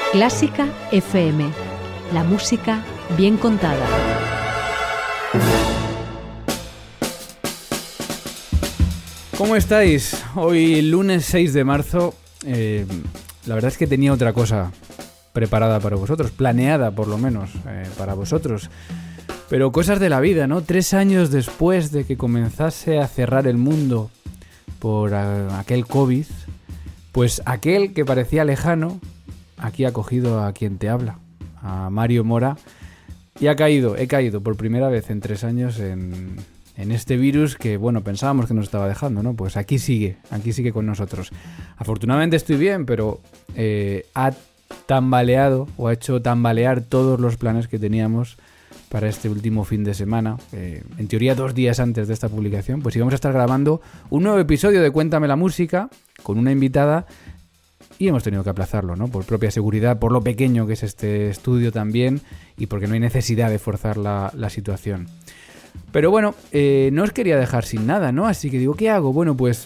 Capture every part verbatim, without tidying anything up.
Clásica F M, la música bien contada. ¿Cómo estáis? Hoy lunes seis de marzo, eh, la verdad es que tenía otra cosa preparada para vosotros, planeada por lo menos eh, para vosotros. Pero cosas de la vida, ¿no? Tres años después de que comenzase a cerrar el mundo por a, aquel COVID, pues aquel que parecía lejano, aquí ha cogido a quien te habla, a Mario Mora, y ha caído, he caído por primera vez en tres años en, en este virus que, bueno, pensábamos que nos estaba dejando, ¿no? Pues aquí sigue, aquí sigue con nosotros. Afortunadamente estoy bien, pero eh, ha tambaleado o ha hecho tambalear todos los planes que teníamos para este último fin de semana. Eh, en teoría dos días antes de esta publicación, pues íbamos a estar grabando un nuevo episodio de Cuéntame la Música con una invitada y hemos tenido que aplazarlo, ¿no? Por propia seguridad, por lo pequeño que es este estudio también y porque no hay necesidad de forzar la, la situación. Pero bueno, eh, no os quería dejar sin nada, ¿no? Así que digo, ¿qué hago? Bueno, pues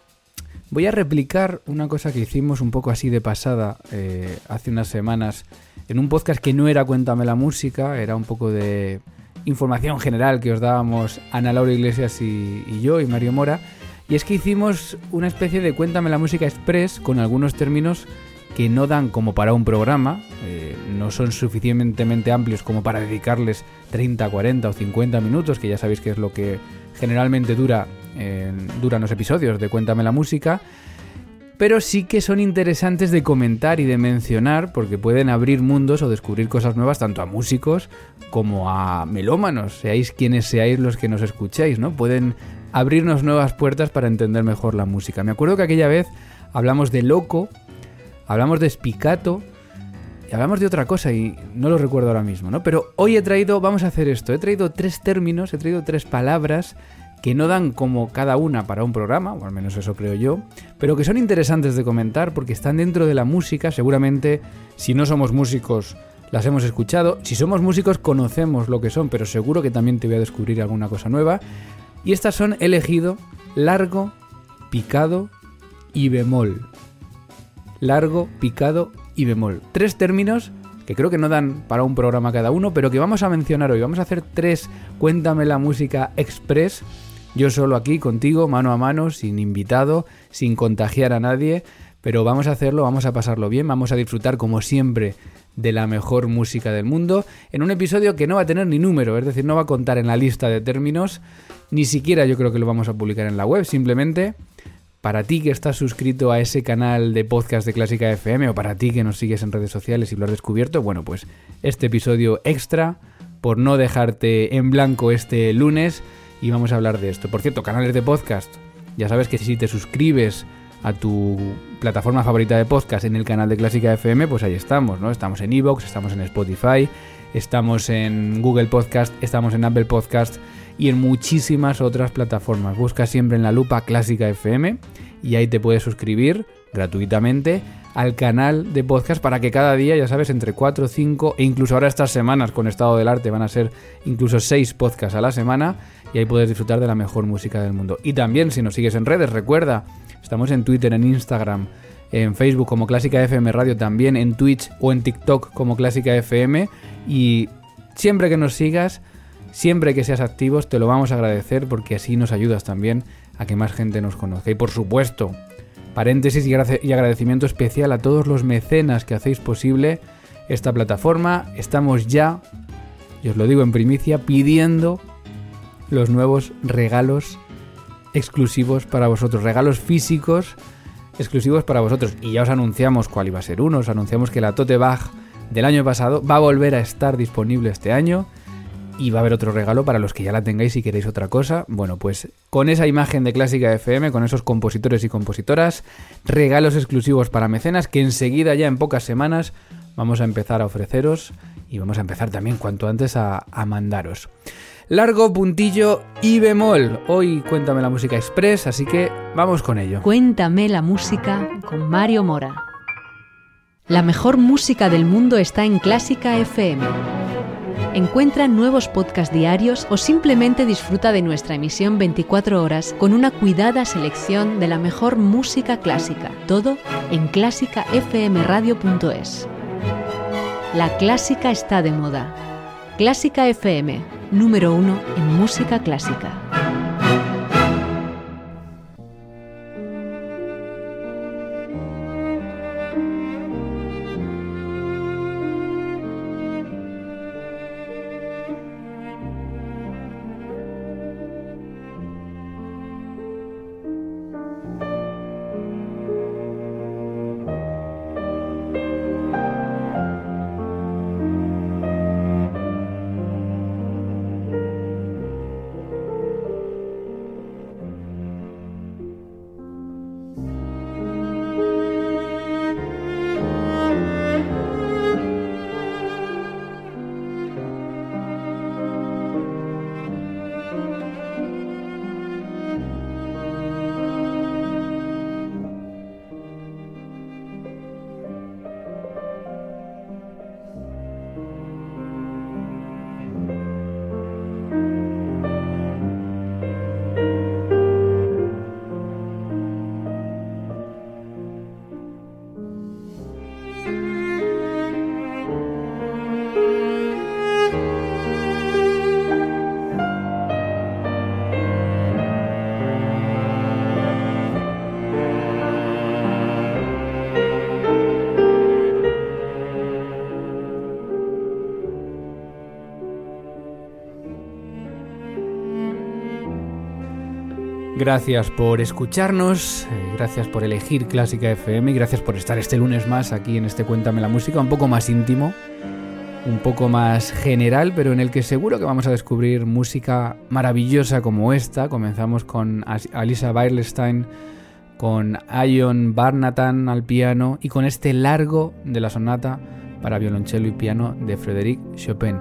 voy a replicar una cosa que hicimos un poco así de pasada eh, hace unas semanas en un podcast que no era Cuéntame la Música, era un poco de información general que os dábamos Ana Laura Iglesias y, y yo y Mario Mora. Y es que hicimos una especie de Cuéntame la Música Express con algunos términos que no dan como para un programa, eh, no son suficientemente amplios como para dedicarles treinta, cuarenta o cincuenta minutos, que ya sabéis que es lo que generalmente dura, eh, duran los episodios de Cuéntame la Música, pero sí que son interesantes de comentar y de mencionar porque pueden abrir mundos o descubrir cosas nuevas tanto a músicos como a melómanos, seáis quienes seáis los que nos escuchéis, ¿no? Pueden abrirnos nuevas puertas para entender mejor la música. Me acuerdo que aquella vez hablamos de loco, hablamos de spiccato y hablamos de otra cosa y no lo recuerdo ahora mismo, ¿no? Pero hoy he traído, vamos a hacer esto, he traído tres términos, he traído tres palabras que no dan como cada una para un programa, o al menos eso creo yo, pero que son interesantes de comentar porque están dentro de la música. Seguramente, si no somos músicos, las hemos escuchado. Si somos músicos, conocemos lo que son, pero seguro que también te voy a descubrir alguna cosa nueva. Y estas son, he elegido largo, picado y bemol. Largo, picado y bemol. Tres términos que creo que no dan para un programa cada uno, pero que vamos a mencionar hoy. Vamos a hacer tres Cuéntame la Música Express. Yo solo aquí contigo, mano a mano, sin invitado, sin contagiar a nadie, pero vamos a hacerlo, vamos a pasarlo bien, vamos a disfrutar como siempre de la mejor música del mundo, en un episodio que no va a tener ni número, es decir, no va a contar en la lista de términos, ni siquiera yo creo que lo vamos a publicar en la web, simplemente para ti que estás suscrito a ese canal de podcast de Clásica F M o para ti que nos sigues en redes sociales y lo has descubierto, bueno, pues este episodio extra por no dejarte en blanco este lunes. Y vamos a hablar de esto. Por cierto, canales de podcast. Ya sabes que si te suscribes a tu plataforma favorita de podcast en el canal de Clásica F M, pues ahí estamos, ¿no? Estamos en iVoox, estamos en Spotify, estamos en Google Podcast, estamos en Apple Podcast y en muchísimas otras plataformas. Busca siempre en la lupa Clásica F M y ahí te puedes suscribir gratuitamente al canal de podcast para que cada día, ya sabes, entre cuatro, cinco e incluso ahora estas semanas con Estado del Arte van a ser incluso seis podcasts a la semana y ahí puedes disfrutar de la mejor música del mundo. Y también si nos sigues en redes, recuerda, estamos en Twitter, en Instagram, en Facebook como Clásica F M Radio, también en Twitch o en TikTok como Clásica F M y siempre que nos sigas, siempre que seas activos te lo vamos a agradecer porque así nos ayudas también a que más gente nos conozca. Y por supuesto, paréntesis y agradecimiento especial a todos los mecenas que hacéis posible esta plataforma. Estamos ya, y os lo digo en primicia, pidiendo los nuevos regalos exclusivos para vosotros, regalos físicos exclusivos para vosotros. Y ya os anunciamos cuál iba a ser uno, os anunciamos que la Tote Bag del año pasado va a volver a estar disponible este año. Y va a haber otro regalo para los que ya la tengáis si queréis otra cosa. Bueno, pues con esa imagen de Clásica F M, con esos compositores y compositoras, regalos exclusivos para mecenas que enseguida, ya en pocas semanas, vamos a empezar a ofreceros y vamos a empezar también cuanto antes a, a mandaros. Largo, puntillo y bemol. Hoy Cuéntame la Música Express, así que vamos con ello. Cuéntame la Música con Mario Mora. La mejor música del mundo está en Clásica F M. Encuentra nuevos podcasts diarios o simplemente disfruta de nuestra emisión veinticuatro horas con una cuidada selección de la mejor música clásica. Todo en clásica f m radio punto es. La clásica está de moda. Clásica F M, número uno en música clásica. Gracias por escucharnos, eh, gracias por elegir Clásica F M y gracias por estar este lunes más aquí en este Cuéntame la Música, un poco más íntimo, un poco más general, pero en el que seguro que vamos a descubrir música maravillosa como esta. Comenzamos con Alisa Beilstein, con Ion Barnatan al piano y con este largo de la sonata para violonchelo y piano de Frédéric Chopin.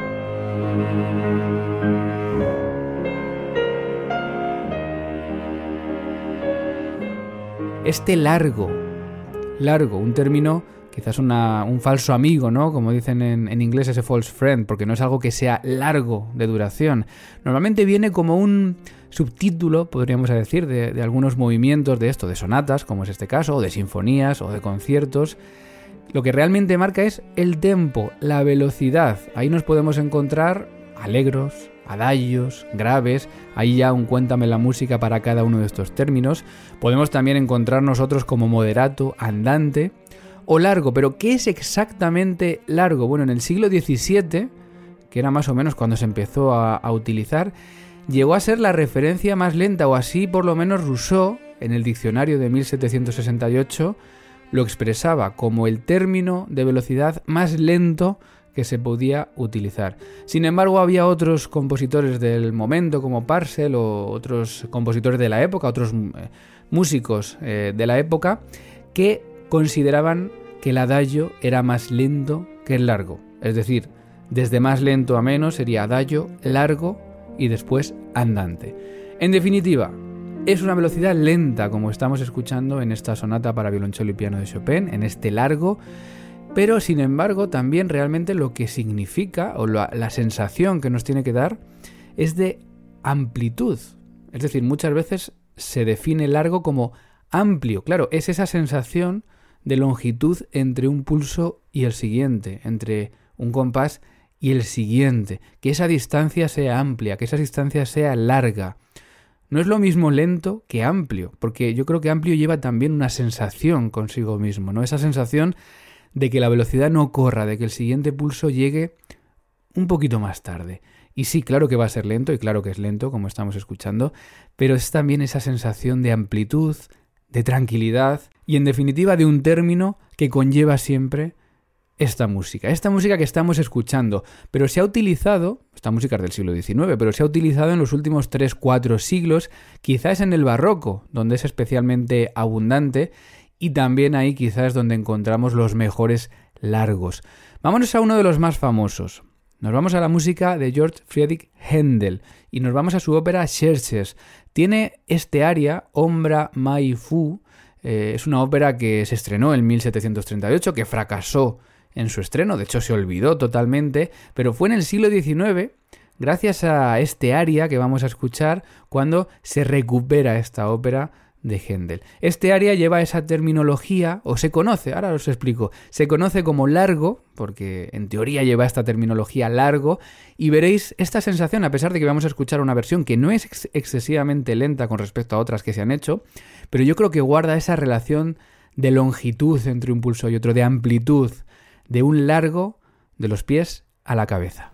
Este largo, largo, un término, quizás una, un falso amigo, ¿no? Como dicen en, en inglés, ese false friend, porque no es algo que sea largo de duración. Normalmente viene como un subtítulo, podríamos decir, de, de algunos movimientos de esto, de sonatas, como es este caso, o de sinfonías, o de conciertos. Lo que realmente marca es el tempo, la velocidad. Ahí nos podemos encontrar alegros, adagios, graves, ahí ya un cuéntame la música para cada uno de estos términos. Podemos también encontrar nosotros como moderato, andante o largo, pero ¿qué es exactamente largo? Bueno, en el siglo diecisiete, que era más o menos cuando se empezó a, a utilizar, llegó a ser la referencia más lenta, o así por lo menos Rousseau, en el diccionario de mil setecientos sesenta y ocho, lo expresaba como el término de velocidad más lento que se podía utilizar. Sin embargo, había otros compositores del momento como Purcell o otros compositores de la época, otros eh, músicos eh, de la época, que consideraban que el adagio era más lento que el largo. Es decir, desde más lento a menos sería adagio, largo y después andante. En definitiva, es una velocidad lenta, como estamos escuchando en esta sonata para violonchelo y piano de Chopin, en este largo. Pero, sin embargo, también realmente lo que significa, o la, la sensación que nos tiene que dar, es de amplitud. Es decir, muchas veces se define largo como amplio. Claro, es esa sensación de longitud entre un pulso y el siguiente, entre un compás y el siguiente. Que esa distancia sea amplia, que esa distancia sea larga. No es lo mismo lento que amplio, porque yo creo que amplio lleva también una sensación consigo mismo, ¿no? Esa sensación de que la velocidad no corra, de que el siguiente pulso llegue un poquito más tarde. Y sí, claro que va a ser lento, y claro que es lento, como estamos escuchando, pero es también esa sensación de amplitud, de tranquilidad, y en definitiva de un término que conlleva siempre esta música. Esta música que estamos escuchando, pero se ha utilizado, esta música es del siglo diecinueve, pero se ha utilizado en los últimos tres cuatro siglos, quizás en el barroco, donde es especialmente abundante, y también ahí quizás es donde encontramos los mejores largos. Vámonos a uno de los más famosos. Nos vamos a la música de Georg Friedrich Händel y nos vamos a su ópera Xerxes. Tiene este aria, Ombra mai fu, eh, es una ópera que se estrenó en mil setecientos treinta y ocho, que fracasó en su estreno, de hecho se olvidó totalmente, pero fue en el siglo diecinueve, gracias a este aria que vamos a escuchar, cuando se recupera esta ópera de Händel. Este aria lleva esa terminología, o se conoce, ahora os explico, se conoce como largo, porque en teoría lleva esta terminología largo, y veréis esta sensación, a pesar de que vamos a escuchar una versión que no es ex- excesivamente lenta con respecto a otras que se han hecho, pero yo creo que guarda esa relación de longitud entre un pulso y otro, de amplitud, de un largo de los pies a la cabeza.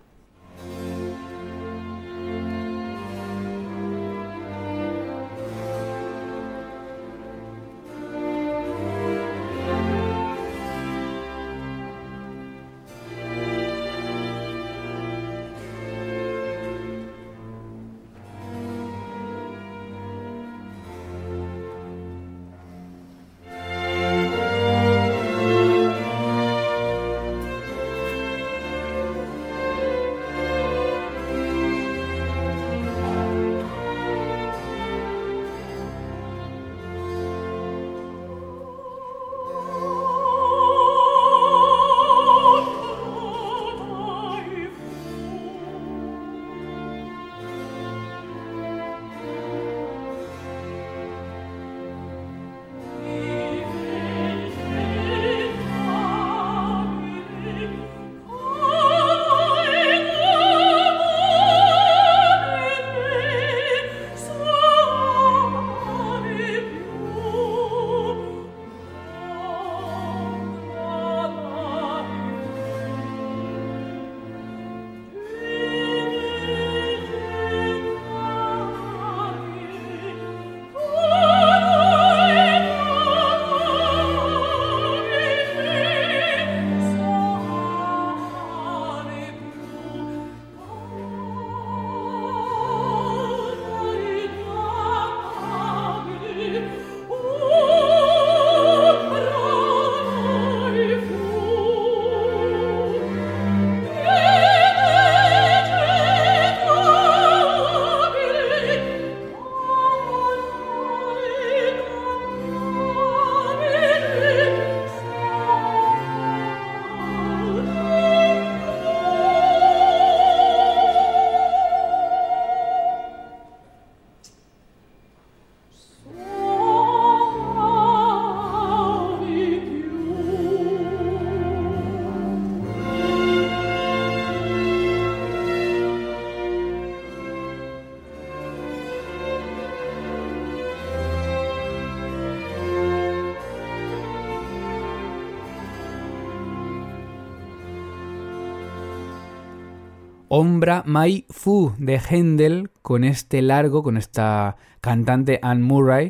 Ombra Mai Fu de Händel, con este largo, con esta cantante Anne Murray.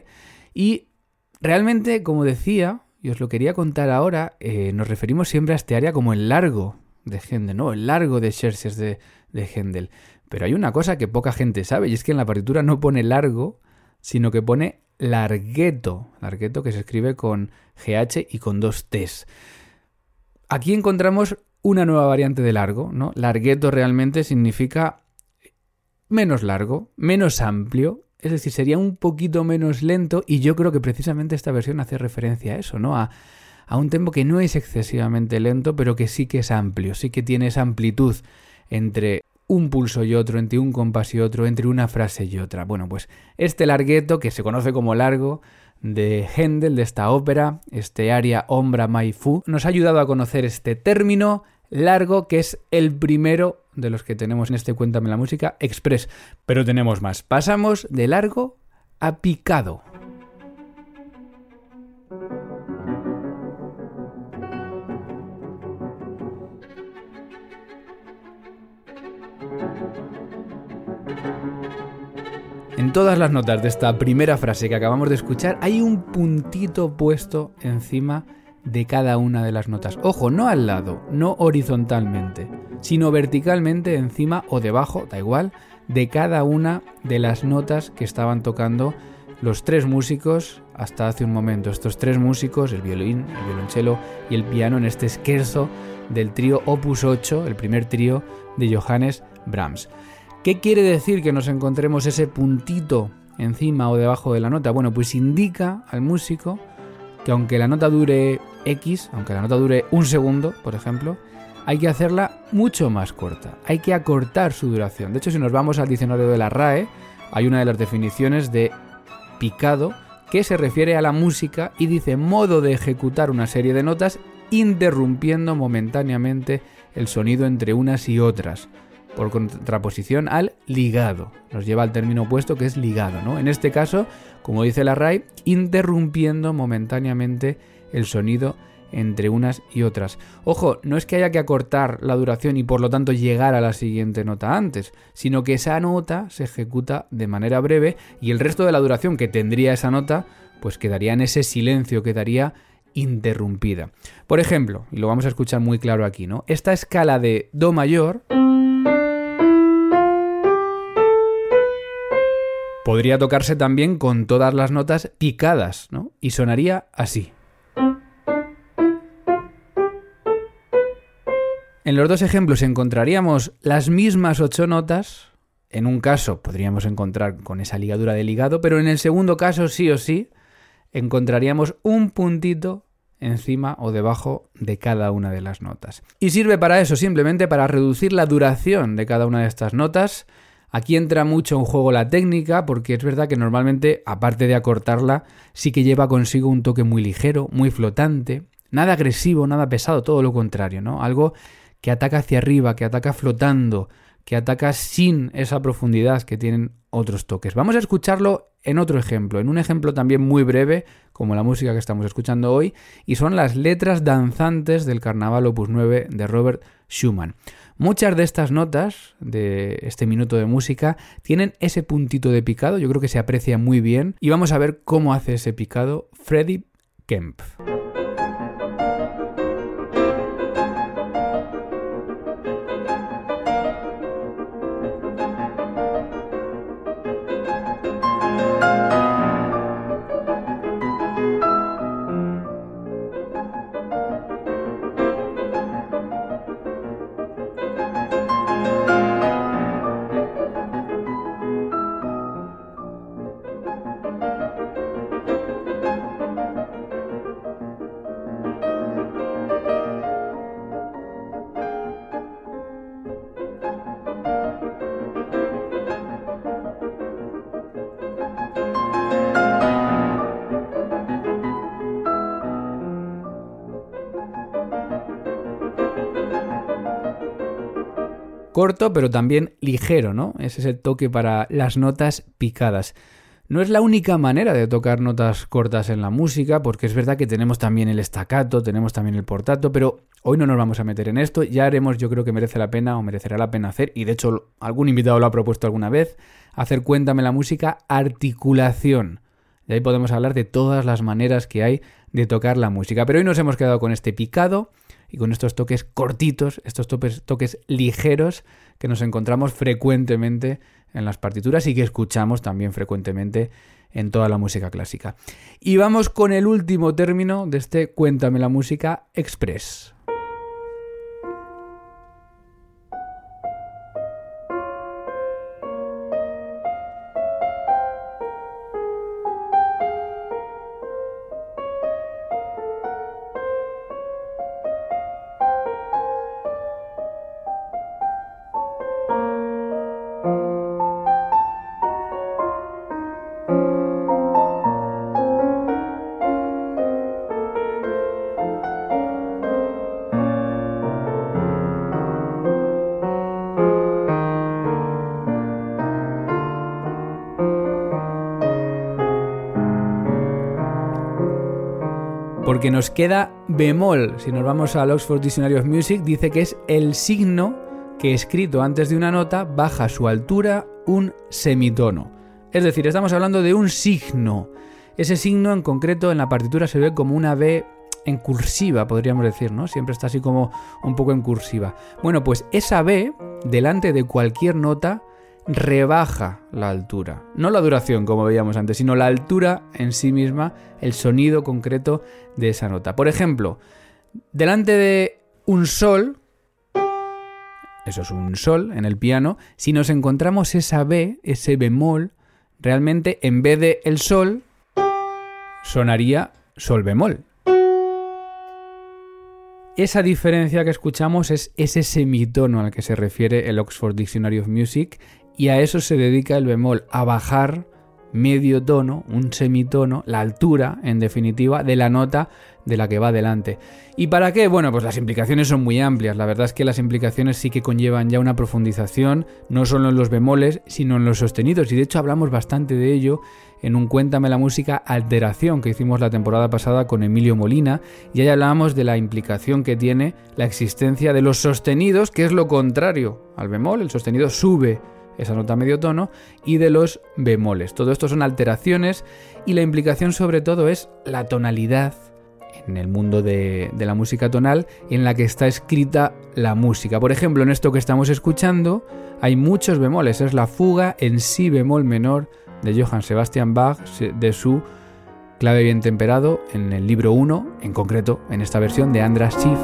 Y realmente, como decía, y os lo quería contar ahora, eh, nos referimos siempre a este aria como el largo de Händel, ¿no? El largo de Xerxes de, de Händel. Pero hay una cosa que poca gente sabe, y es que en la partitura no pone largo, sino que pone larghetto. Larghetto, que se escribe con G H y con dos T's. Aquí encontramos una nueva variante de largo, ¿no? Larghetto realmente significa menos largo, menos amplio, es decir, sería un poquito menos lento, y yo creo que precisamente esta versión hace referencia a eso, ¿no? A, a un tempo que no es excesivamente lento, pero que sí que es amplio, sí que tiene esa amplitud entre un pulso y otro, entre un compás y otro, entre una frase y otra. Bueno, pues este larghetto, que se conoce como largo, de Händel, de esta ópera, este aria Ombra Mai Fu, nos ha ayudado a conocer este término largo, que es el primero de los que tenemos en este Cuéntame la Música Express. Pero tenemos más. Pasamos de largo a picado. En todas las notas de esta primera frase que acabamos de escuchar hay un puntito puesto encima de cada una de las notas. Ojo, no al lado, no horizontalmente, sino verticalmente encima o debajo, da igual, de cada una de las notas que estaban tocando los tres músicos hasta hace un momento. Estos tres músicos, el violín, el violonchelo y el piano, en este scherzo del trío Opus ocho, el primer trío de Johannes Brahms. ¿Qué quiere decir que nos encontremos ese puntito encima o debajo de la nota? Bueno, pues indica al músico que aunque la nota dure X, aunque la nota dure un segundo, por ejemplo, hay que hacerla mucho más corta. Hay que acortar su duración. De hecho, si nos vamos al diccionario de la R A E, hay una de las definiciones de picado que se refiere a la música y dice modo de ejecutar una serie de notas interrumpiendo momentáneamente el sonido entre unas y otras, por contraposición al ligado. Nos lleva al término opuesto, que es ligado, ¿no? En este caso, como dice la R A E, interrumpiendo momentáneamente el sonido entre unas y otras. Ojo, no es que haya que acortar la duración y por lo tanto llegar a la siguiente nota antes, sino que esa nota se ejecuta de manera breve y el resto de la duración que tendría esa nota pues quedaría en ese silencio, quedaría interrumpida. Por ejemplo, y lo vamos a escuchar muy claro aquí, ¿no? Esta escala de Do mayor podría tocarse también con todas las notas picadas, ¿no? Y sonaría así. En los dos ejemplos encontraríamos las mismas ocho notas. En un caso podríamos encontrar con esa ligadura de ligado, pero en el segundo caso sí o sí encontraríamos un puntito encima o debajo de cada una de las notas. Y sirve para eso, simplemente para reducir la duración de cada una de estas notas. Aquí entra mucho en juego la técnica, porque es verdad que normalmente, aparte de acortarla, sí que lleva consigo un toque muy ligero, muy flotante, nada agresivo, nada pesado, todo lo contrario, ¿no? Algo que ataca hacia arriba, que ataca flotando, que ataca sin esa profundidad que tienen otros toques. Vamos a escucharlo en otro ejemplo, en un ejemplo también muy breve, como la música que estamos escuchando hoy, y son las letras danzantes del Carnaval opus nueve de Robert Schumann. Muchas de estas notas de este minuto de música tienen ese puntito de picado, yo creo que se aprecia muy bien, y vamos a ver cómo hace ese picado Freddie Kemp. Corto, pero también ligero, ¿no? Es ese toque para las notas picadas. No es la única manera de tocar notas cortas en la música, porque es verdad que tenemos también el staccato, tenemos también el portato, pero hoy no nos vamos a meter en esto. Ya haremos, yo creo que merece la pena o merecerá la pena hacer, y de hecho algún invitado lo ha propuesto alguna vez, hacer Cuéntame la música articulación. Y ahí podemos hablar de todas las maneras que hay de tocar la música. Pero hoy nos hemos quedado con este picado y con estos toques cortitos, estos toques, toques ligeros que nos encontramos frecuentemente en las partituras y que escuchamos también frecuentemente en toda la música clásica. Y vamos con el último término de este Cuéntame la música express. Porque nos queda bemol. Si nos vamos al Oxford Dictionary of Music, dice que es el signo que escrito antes de una nota baja su altura un semitono. Es decir, estamos hablando de un signo. Ese signo en concreto en la partitura se ve como una B en cursiva, podríamos decir, ¿no? Siempre está así como un poco en cursiva. Bueno, pues esa B, delante de cualquier nota, rebaja la altura. No la duración, como veíamos antes, sino la altura en sí misma, el sonido concreto de esa nota. Por ejemplo, delante de un sol, eso es un sol en el piano, si nos encontramos esa B, ese bemol, realmente en vez de el sol, sonaría sol bemol. Esa diferencia que escuchamos es ese semitono al que se refiere el Oxford Dictionary of Music, y a eso se dedica el bemol, a bajar medio tono, un semitono, la altura, en definitiva, de la nota de la que va delante. ¿Y para qué? Bueno, pues las implicaciones son muy amplias. La verdad es que las implicaciones sí que conllevan ya una profundización, no solo en los bemoles, sino en los sostenidos. Y de hecho hablamos bastante de ello en un Cuéntame la música alteración que hicimos la temporada pasada con Emilio Molina. Y ahí hablábamos de la implicación que tiene la existencia de los sostenidos, que es lo contrario al bemol. El sostenido sube esa nota medio tono, y de los bemoles. Todo esto son alteraciones y la implicación sobre todo es la tonalidad en el mundo de, de la música tonal en la que está escrita la música. Por ejemplo, en esto que estamos escuchando hay muchos bemoles. Es la fuga en si bemol menor de Johann Sebastian Bach, de su clave bien temperado, en el libro uno, en concreto en esta versión de Andras Schiff.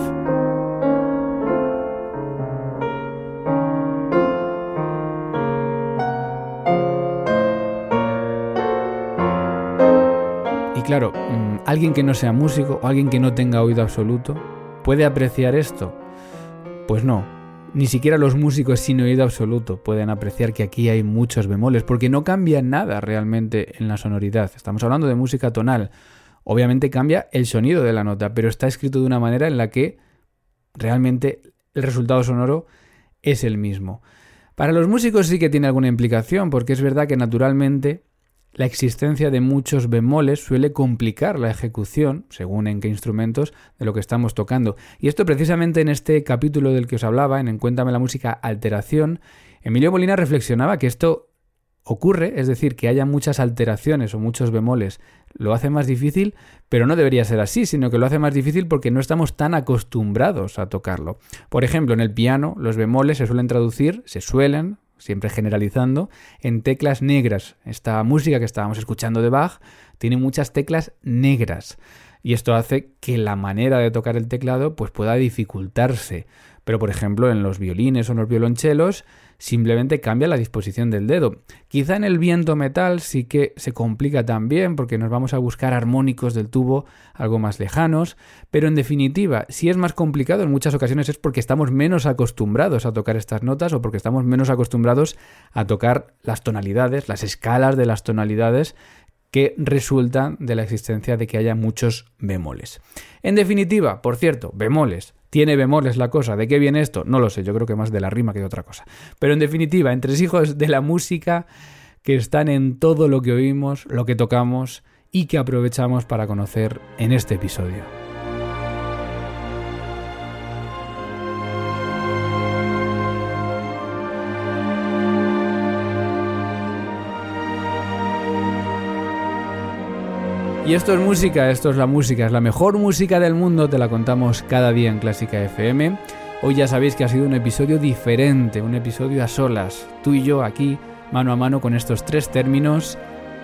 Claro, alguien que no sea músico o alguien que no tenga oído absoluto, ¿puede apreciar esto? Pues no, ni siquiera los músicos sin oído absoluto pueden apreciar que aquí hay muchos bemoles, porque no cambia nada realmente en la sonoridad. Estamos hablando de música tonal. Obviamente cambia el sonido de la nota, pero está escrito de una manera en la que realmente el resultado sonoro es el mismo. Para los músicos sí que tiene alguna implicación, porque es verdad que naturalmente la existencia de muchos bemoles suele complicar la ejecución, según en qué instrumentos, de lo que estamos tocando. Y esto precisamente en este capítulo del que os hablaba, en Cuéntame la música alteración, Emilio Molina reflexionaba que esto ocurre, es decir, que haya muchas alteraciones o muchos bemoles, lo hace más difícil, pero no debería ser así, sino que lo hace más difícil porque no estamos tan acostumbrados a tocarlo. Por ejemplo, en el piano, los bemoles se suelen traducir, se suelen, siempre generalizando, en teclas negras. Esta música que estábamos escuchando de Bach tiene muchas teclas negras y esto hace que la manera de tocar el teclado pues pueda dificultarse. Pero, por ejemplo, en los violines o en los violonchelos simplemente cambia la disposición del dedo. Quizá en el viento metal sí que se complica también porque nos vamos a buscar armónicos del tubo algo más lejanos, pero en definitiva, si es más complicado en muchas ocasiones es porque estamos menos acostumbrados a tocar estas notas o porque estamos menos acostumbrados a tocar las tonalidades, las escalas de las tonalidades que resultan de la existencia de que haya muchos bemoles. En definitiva, por cierto, bemoles. ¿Tiene bemoles la cosa? ¿De qué viene esto? No lo sé, yo creo que más de la rima que de otra cosa. Pero en definitiva, entresijos de la música que están en todo lo que oímos, lo que tocamos y que aprovechamos para conocer en este episodio. Y esto es música, esto es la música, es la mejor música del mundo, te la contamos cada día en Clásica F M. Hoy ya sabéis que ha sido un episodio diferente, un episodio a solas, tú y yo aquí, mano a mano con estos tres términos,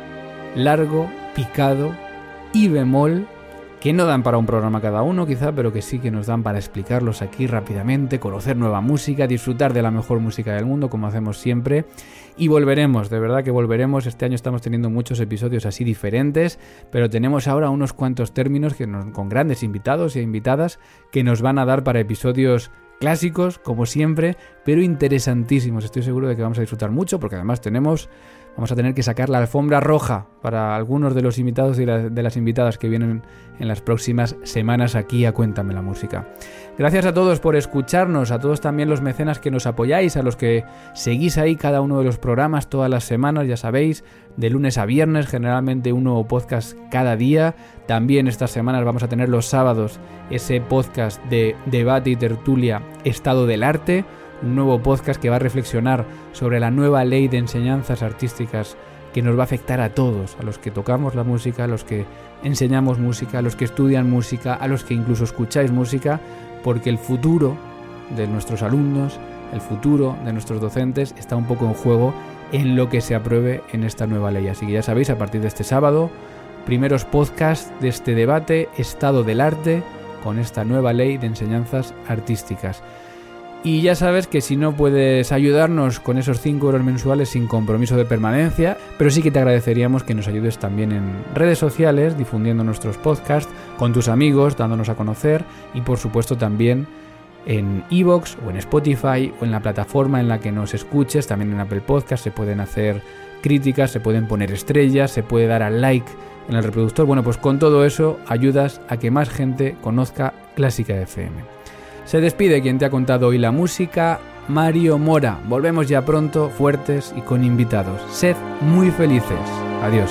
largo, picado y bemol, que no dan para un programa cada uno quizá, pero que sí que nos dan para explicarlos aquí rápidamente, conocer nueva música, disfrutar de la mejor música del mundo como hacemos siempre. Y volveremos, de verdad que volveremos. Este año estamos teniendo muchos episodios así diferentes, pero tenemos ahora unos cuantos términos que nos, con grandes invitados e invitadas que nos van a dar para episodios clásicos, como siempre, pero interesantísimos. Estoy seguro de que vamos a disfrutar mucho porque además tenemos... Vamos a tener que sacar la alfombra roja para algunos de los invitados y la, de las invitadas que vienen en las próximas semanas aquí a Cuéntame la música. Gracias a todos por escucharnos, a todos también los mecenas que nos apoyáis, a los que seguís ahí cada uno de los programas todas las semanas, ya sabéis, de lunes a viernes, generalmente un nuevo podcast cada día. También estas semanas vamos a tener los sábados ese podcast de debate y tertulia Estado del Arte, un nuevo podcast que va a reflexionar sobre la nueva ley de enseñanzas artísticas que nos va a afectar a todos, a los que tocamos la música, a los que enseñamos música, a los que estudian música, a los que incluso escucháis música, porque el futuro de nuestros alumnos, el futuro de nuestros docentes está un poco en juego en lo que se apruebe en esta nueva ley. Así que ya sabéis, a partir de este sábado, primeros podcasts de este debate Estado del Arte con esta nueva ley de enseñanzas artísticas. Y ya sabes que si no puedes ayudarnos con esos cinco euros mensuales sin compromiso de permanencia, pero sí que te agradeceríamos que nos ayudes también en redes sociales, difundiendo nuestros podcasts con tus amigos, dándonos a conocer y por supuesto también en iVoox o en Spotify o en la plataforma en la que nos escuches, también en Apple Podcast se pueden hacer críticas, se pueden poner estrellas, se puede dar al like en el reproductor. Bueno, pues con todo eso ayudas a que más gente conozca Clásica F M. Se despide quien te ha contado hoy la música, Mario Mora. Volvemos ya pronto, fuertes y con invitados. Sed muy felices. Adiós.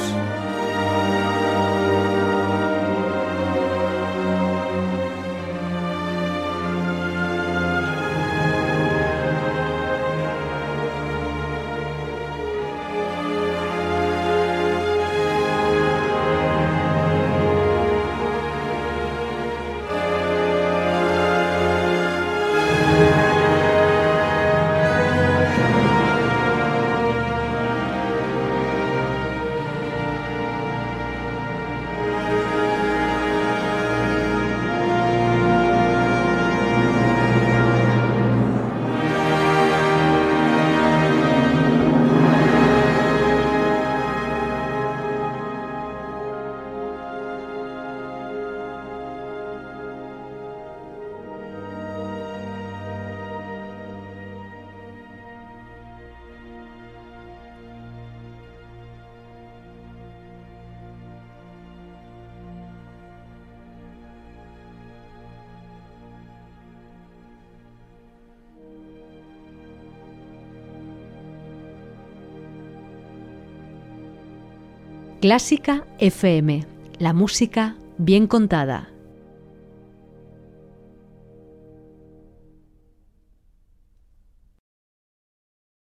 Clásica F M, la música bien contada.